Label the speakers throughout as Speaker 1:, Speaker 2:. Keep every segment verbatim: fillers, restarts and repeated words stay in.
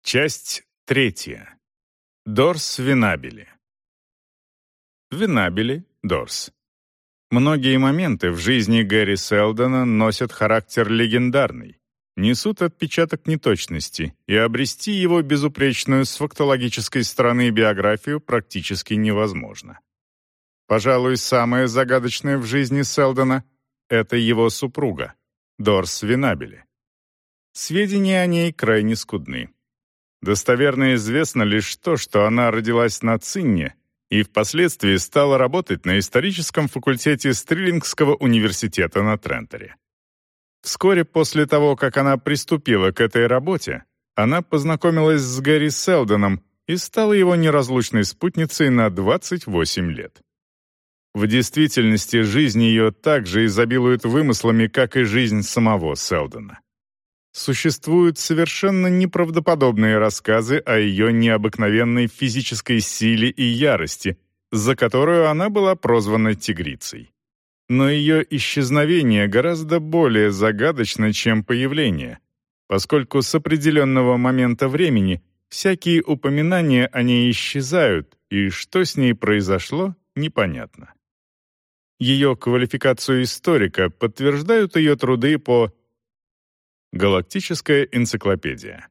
Speaker 1: Часть третья. Дорс Венабили. Венабили, Дорс. Многие моменты в жизни Гэри Селдона носят характер легендарный, несут отпечаток неточности, и обрести его безупречную с фактологической стороны биографию практически невозможно. Пожалуй, самое загадочное в жизни Селдона — это его супруга, Дорс Венабили. Сведения о ней крайне скудны. Достоверно известно лишь то, что она родилась на Цинне и впоследствии стала работать на историческом факультете Стрилингского университета на Тренторе. Вскоре после того, как она приступила к этой работе, она познакомилась с Гэри Селдоном и стала его неразлучной спутницей на двадцать восемь лет. В действительности жизнь ее также изобилует вымыслами, как и жизнь самого Селдона. Существуют совершенно неправдоподобные рассказы о ее необыкновенной физической силе и ярости, за которую она была прозвана «тигрицей». Но ее исчезновение гораздо более загадочно, чем появление, поскольку с определенного момента времени всякие упоминания о ней исчезают, и что с ней произошло, непонятно. Ее квалификацию историка подтверждают ее труды по Галактическая энциклопедия.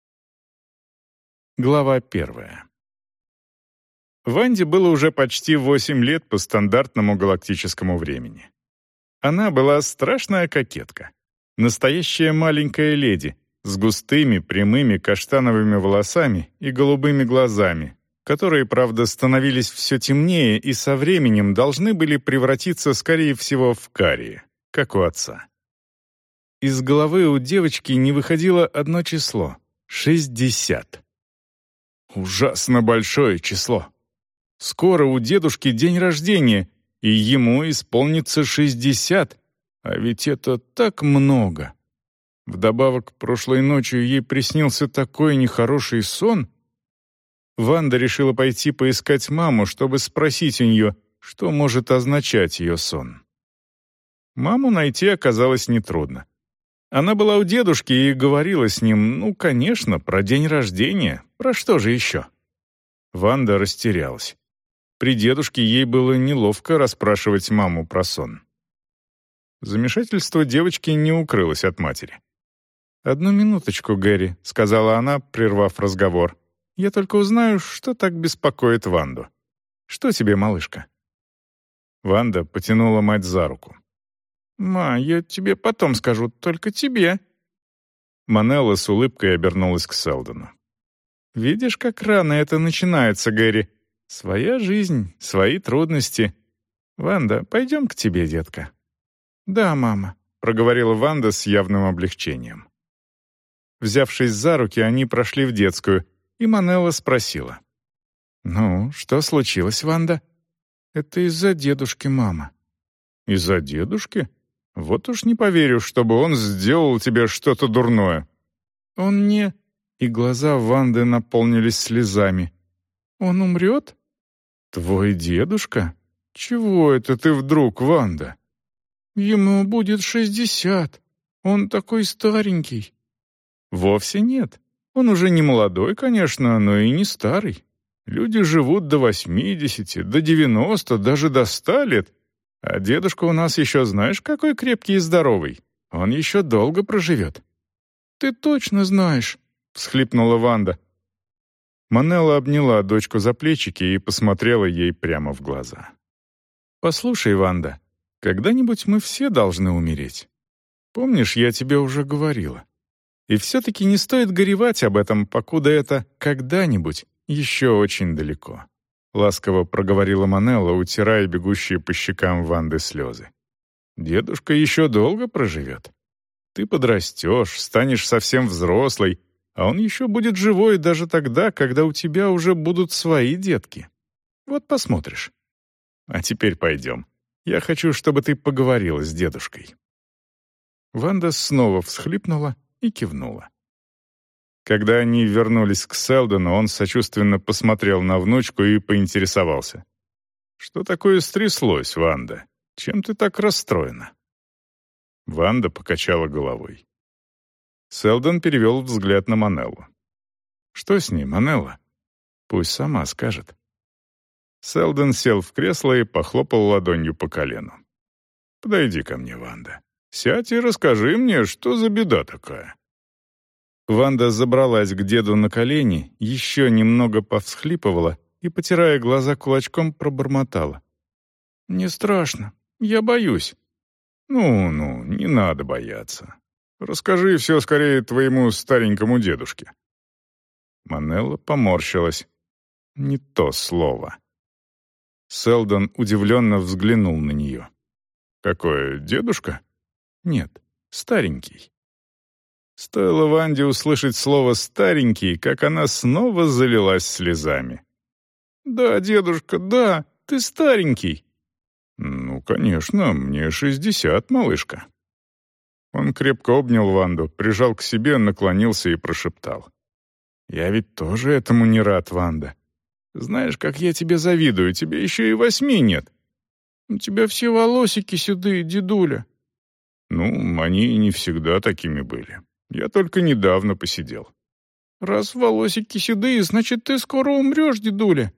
Speaker 1: Глава первая. Ванде было уже почти восемь лет по стандартному галактическому времени. Она была страшная кокетка. Настоящая маленькая леди с густыми, прямыми каштановыми волосами и голубыми глазами, которые, правда, становились все темнее и со временем должны были превратиться, скорее всего, в карие, как у отца. Из головы у девочки не выходило одно число — шестьдесят. Ужасно большое число. Скоро у дедушки день рождения, и ему исполнится шестьдесят, а ведь это так много. Вдобавок, прошлой ночью ей приснился такой нехороший сон. Ванда решила пойти поискать маму, чтобы спросить у нее, что может означать ее сон. Маму найти оказалось нетрудно. Она была у дедушки и говорила с ним, ну, конечно, про день рождения, про что же еще? Ванда растерялась. При дедушке ей было неловко расспрашивать маму про сон. Замешательство девочки не укрылось от матери. «Одну минуточку, Гэри», — сказала она, прервав разговор. «Я только узнаю, что так беспокоит Ванду. Что тебе, малышка?» Ванда потянула мать за руку. «Ма, я тебе потом скажу, только тебе». Манелла с улыбкой обернулась к Селдону. «Видишь, как рано это начинается, Гэри. Своя жизнь, свои трудности. Ванда, пойдем к тебе, детка». «Да, мама», — проговорила Ванда с явным облегчением. Взявшись за руки, они прошли в детскую, и Манелла спросила. «Ну, что случилось, Ванда?» «Это из-за дедушки, мама». «Из-за дедушки? Вот уж не поверю, чтобы он сделал тебе что-то дурное». «Он не...» И глаза Ванды наполнились слезами. «Он умрет?» «Твой дедушка? Чего это ты вдруг, Ванда?» «Ему будет шестьдесят. Он такой старенький». «Вовсе нет. Он уже не молодой, конечно, но и не старый. Люди живут до восьмидесяти, до девяноста, даже до ста лет. А дедушка у нас еще знаешь, какой крепкий и здоровый. Он еще долго проживет». «Ты точно знаешь», — всхлипнула Ванда. Манелла обняла дочку за плечики и посмотрела ей прямо в глаза. «Послушай, Ванда, когда-нибудь мы все должны умереть. Помнишь, я тебе уже говорила. И все-таки не стоит горевать об этом, покуда это «когда-нибудь» еще очень далеко». Ласково проговорила Манелла, утирая бегущие по щекам Ванды слезы. «Дедушка еще долго проживет. Ты подрастешь, станешь совсем взрослой, а он еще будет живой даже тогда, когда у тебя уже будут свои детки. Вот посмотришь. А теперь пойдем. Я хочу, чтобы ты поговорила с дедушкой». Ванда снова всхлипнула и кивнула. Когда они вернулись к Селдону, он сочувственно посмотрел на внучку и поинтересовался. «Что такое стряслось, Ванда? Чем ты так расстроена?» Ванда покачала головой. Селдон перевел взгляд на Манеллу. «Что с ней, Манелла? Пусть сама скажет». Селдон сел в кресло и похлопал ладонью по колену. «Подойди ко мне, Ванда. Сядь и расскажи мне, что за беда такая». Ванда забралась к деду на колени, еще немного повсхлипывала и, потирая глаза кулачком, пробормотала. «Не страшно. Я боюсь». «Ну-ну, не надо бояться. Расскажи все скорее твоему старенькому дедушке». Манелла поморщилась. Не то слово. Селдон удивленно взглянул на нее. «Какой, дедушка?» «Нет, старенький». Стоило Ванде услышать слово «старенький», как она снова залилась слезами. «Да, дедушка, да, ты старенький». «Ну, конечно, мне шестьдесят, малышка». Он крепко обнял Ванду, прижал к себе, наклонился и прошептал. «Я ведь тоже этому не рад, Ванда. Знаешь, как я тебе завидую, тебе еще и восьми нет». «У тебя все волосики седые, дедуля». «Ну, они не всегда такими были. Я только недавно посидел». «Раз волосики седые, значит, ты скоро умрешь, дедуля».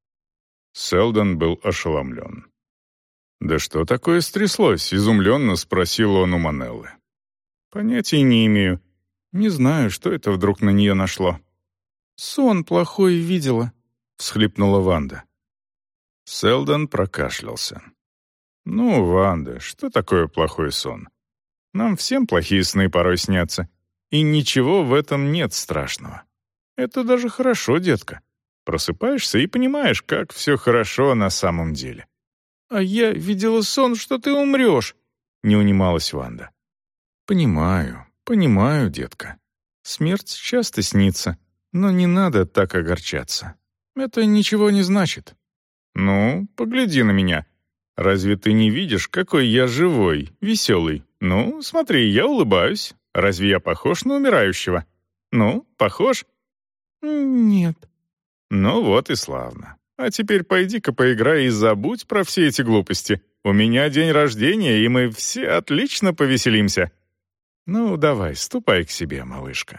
Speaker 1: Селдон был ошеломлен. «Да что такое стряслось?» — изумленно спросил он у Манеллы. «Понятия не имею. Не знаю, что это вдруг на нее нашло». «Сон плохой видела», — всхлипнула Ванда. Селдон прокашлялся. «Ну, Ванда, что такое плохой сон? Нам всем плохие сны порой снятся, и ничего в этом нет страшного. Это даже хорошо, детка. Просыпаешься и понимаешь, как все хорошо на самом деле». «А я видела сон, что ты умрешь», — не унималась Ванда. «Понимаю, понимаю, детка. Смерть часто снится, но не надо так огорчаться. Это ничего не значит. Ну, погляди на меня. Разве ты не видишь, какой я живой, веселый? Ну, смотри, я улыбаюсь. Разве я похож на умирающего? Ну, похож?» «Нет». «Ну вот и славно. А теперь пойди-ка поиграй и забудь про все эти глупости. У меня день рождения, и мы все отлично повеселимся. Ну, давай, ступай к себе, малышка».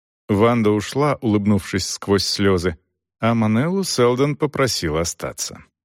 Speaker 1: Ванда ушла, улыбнувшись сквозь слезы, а Манеллу Селдон попросил остаться.